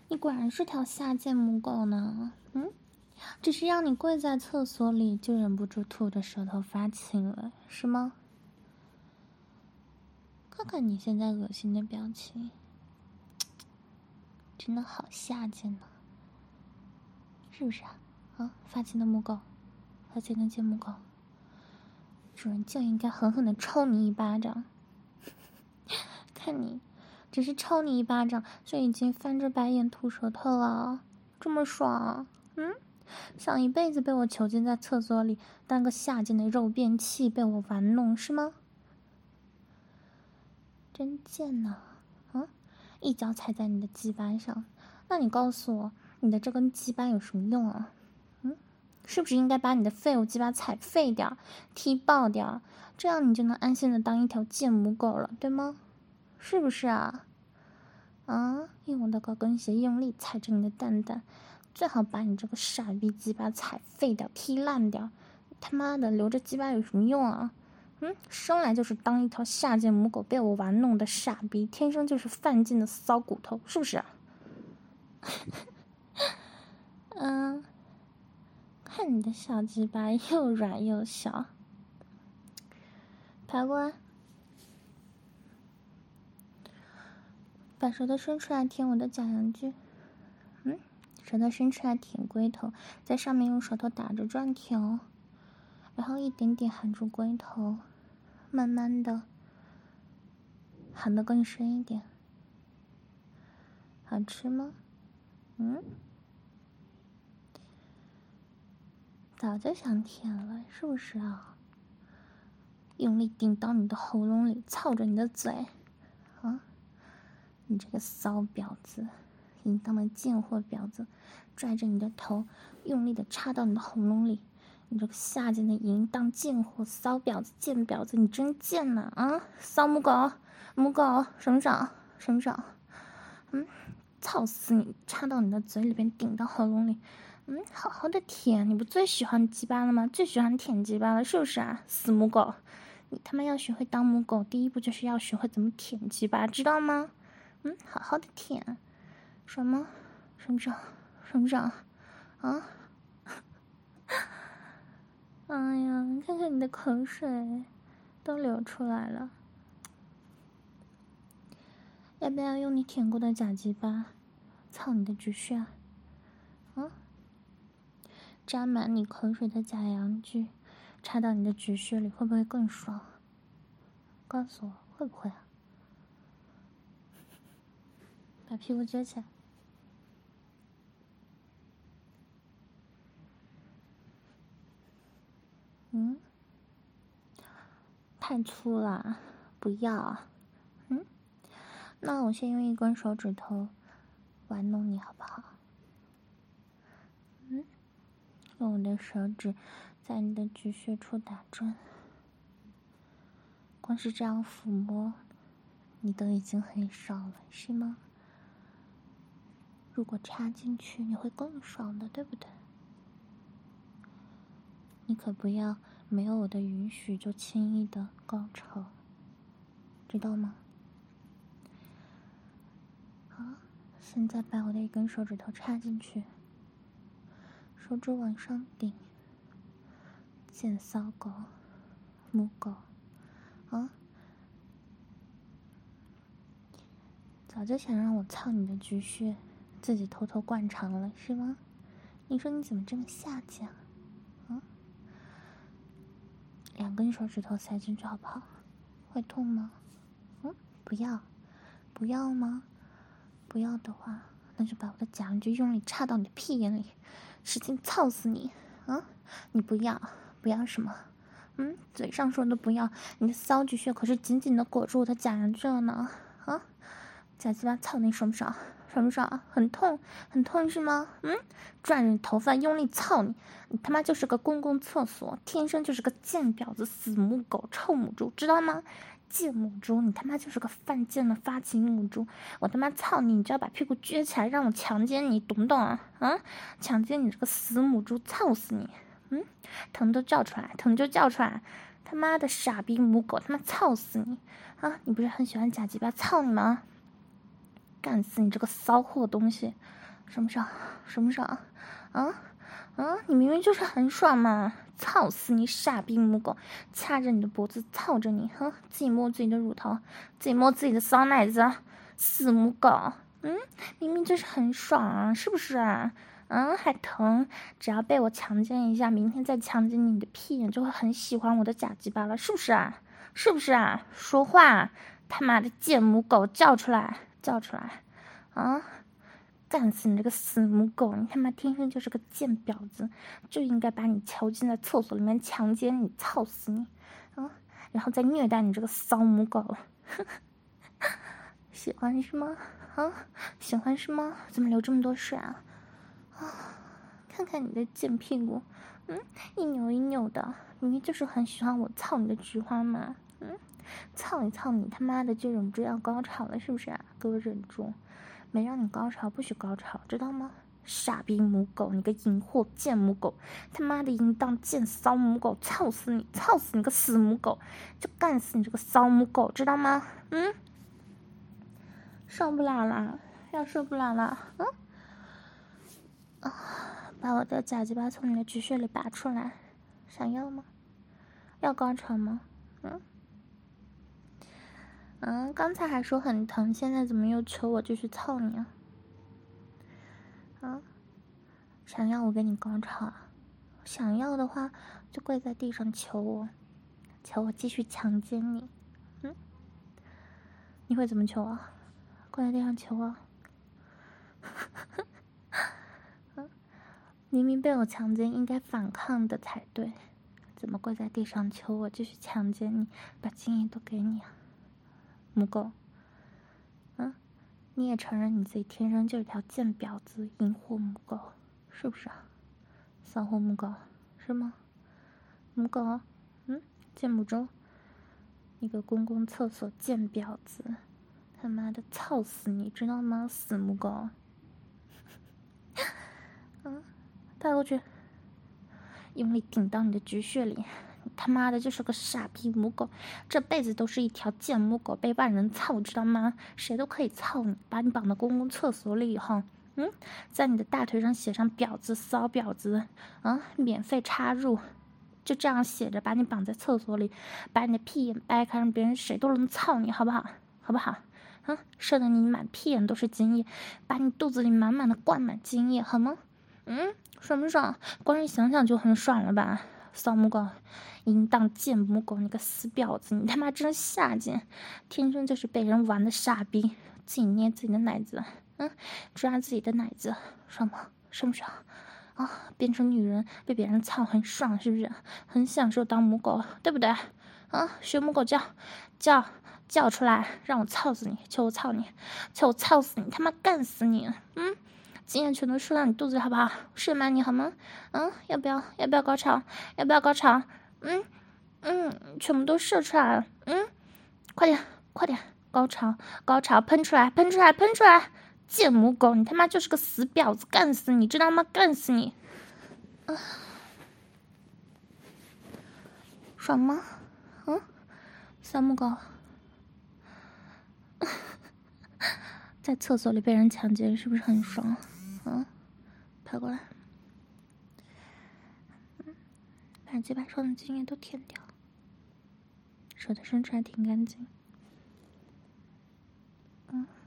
你果然是条下贱母狗呢。只是让你跪在厕所里，就忍不住吐着舌头发情了，是吗？看看你现在恶心的表情，真的好下贱呢，是不是啊？发情的母狗，发情的贱母狗，主人就应该狠狠的抽你一巴掌。看你，只是抽你一巴掌，就已经翻着白眼吐舌头了，这么爽？想一辈子被我囚禁在厕所里，当个下贱的肉便器被我玩弄是吗？真贱呐！一脚踩在你的鸡巴上，那你告诉我，你的这根鸡巴有什么用啊？是不是应该把你的废物鸡巴踩废掉、踢爆掉，这样你就能安心的当一条贱母狗了，对吗？是不是啊？用我的高跟鞋用力踩着你的蛋蛋，最好把你这个傻逼鸡巴踩废掉、踢烂掉。他妈的，留着鸡巴有什么用啊？生来就是当一条下贱母狗被我玩弄的傻逼，天生就是犯贱的骚骨头，是不是啊？看你的小鸡巴又软又小，爬过来，把舌头伸出来舔我的假阳具。舌头伸出来舔龟头，在上面用舌头打着转舔哦，然后一点点含住龟头，慢慢的含得更深一点。好吃吗？早就想舔了，是不是啊？用力顶到你的喉咙里，操着你的嘴，你这个骚婊子，淫荡的贱货婊子，拽着你的头，用力的插到你的喉咙里。你这个下贱的淫荡贱货，骚婊子，贱婊子，你真贱呐！骚母狗，母狗，省省，省省，操死你！插到你的嘴里边，顶到喉咙里。好好的舔，你不最喜欢鸡巴了吗？最喜欢舔鸡巴了，是不是啊？死母狗，你他妈要学会当母狗，第一步就是要学会怎么舔鸡巴，知道吗？好好的舔，爽吗？爽不爽？爽不爽？哎呀，看看你的口水都流出来了，要不要用你舔过的假鸡巴操你的菊穴啊？沾满你口水的假阳具插到你的菊穴里，会不会更爽？告诉我会不会啊？把屁股撅起来。太粗了，不要。那我先用一根手指头玩弄你好不好？用我的手指在你的菊穴处打转，光是这样抚摸，你都已经很爽了，是吗？如果插进去，你会更爽的，对不对？你可不要没有我的允许就轻易的高潮，知道吗？好，现在把我的一根手指头插进去，手指往上顶，贱骚狗，母狗，早就想让我操你的菊穴，自己偷偷灌肠了，是吗？你说你怎么这么下贱啊？2根手指头塞进去好不好？会痛吗？不要，不要吗？不要的话，那就把我的假阳具用力插到你的屁眼里，使劲操死你！你不要，不要什么？嘴上说的不要，你的骚菊穴可是紧紧的裹住我的假阳具了呢！假鸡巴操你爽不爽？爽不爽？很痛，很痛是吗？拽着你头发用力操你，你他妈就是个公共厕所，天生就是个贱婊子、死母狗、臭母猪，知道吗？贱母猪，你他妈就是个犯贱的发情母猪！我他妈操你，你就要把屁股撅起来，让我强奸你，懂不懂啊？强奸你这个死母猪，操死你！疼都叫出来，疼就叫出来！他妈的傻逼母狗，他妈操死你！你不是很喜欢假鸡巴操你吗？ 干死你这个骚货东西！什么爽？什么爽？你明明就是很爽嘛！操死你傻逼母狗！掐着你的脖子，操着你，自己摸自己的乳头，自己摸自己的骚奶子，死母狗！明明就是很爽啊，是不是啊？还疼，只要被我强奸一下，明天再强奸你的屁眼，就会很喜欢我的假鸡巴了，是不是啊？是不是啊？说话，他妈的贱母狗，叫出来，叫出来！干死你这个死母狗！你他妈天生就是个贱婊子，就应该把你囚禁在厕所里面强奸你，操死你！然后再虐待你这个骚母狗，喜欢是吗？喜欢是吗？怎么流这么多水啊？看看你的贱屁股，一扭一扭的，明明就是很喜欢我操你的菊花嘛，操一操你他妈的就忍不住要高潮了，是不是啊？给我忍住，没让你高潮不许高潮，知道吗？傻逼母狗，你个淫货贱母狗，他妈的淫荡贱骚母狗，操死你，操死你个死母狗，就干死你这个骚母狗，知道吗？受不了了，要受不了了，把我的假鸡巴从你的菊穴里拔出来，想要吗？要高潮吗？刚才还说很疼，现在怎么又求我继续操你啊？想要我给你高潮啊？想要的话就跪在地上求我，求我继续强奸你。你会怎么求啊？跪在地上求啊？明明被我强奸，应该反抗的才对，怎么跪在地上求我继续强奸你，把精液都给你啊？母狗，你也承认你自己天生就是条贱婊子、淫货母狗，是不是啊？骚货母狗，是吗？母狗，贱母猪，你个公共厕所贱婊子，他妈的操死你，知道吗？死母狗！带过去，用力顶到你的菊穴里。你他妈的就是个傻逼母狗，这辈子都是一条贱母狗，被万人操，知道吗？谁都可以操你，把你绑到公共厕所里以后，在你的大腿上写上婊子、骚婊子，免费插入，就这样写着，把你绑在厕所里，把你的屁眼掰开，让别人谁都能操你，好不好？好不好？射得你满屁眼都是精液，把你肚子里满满的灌满精液，好吗？爽不爽？光是想想就很爽了吧？骚母狗，淫荡贱母狗，你个死婊子，你他妈真下贱，天生就是被人玩的傻逼，自己捏自己的奶子，抓自己的奶子，爽吗？爽不爽？变成女人被别人操很爽，是不是？很享受当母狗，对不对？学母狗叫出来，让我操死你！求我操你！求我操死你！他妈干死你！精液全都射到你肚子，好不好？射满你好吗？要不要高潮？要不要高潮？全部都射出来了。快点，高潮，喷出来！贱母狗，你他妈就是个死婊子，干死你，知道吗？干死你！爽吗？小母狗，在厕所里被人强奸，是不是很爽？跑过来，把鸡巴上的精液都舔掉，手的伸出来挺干净。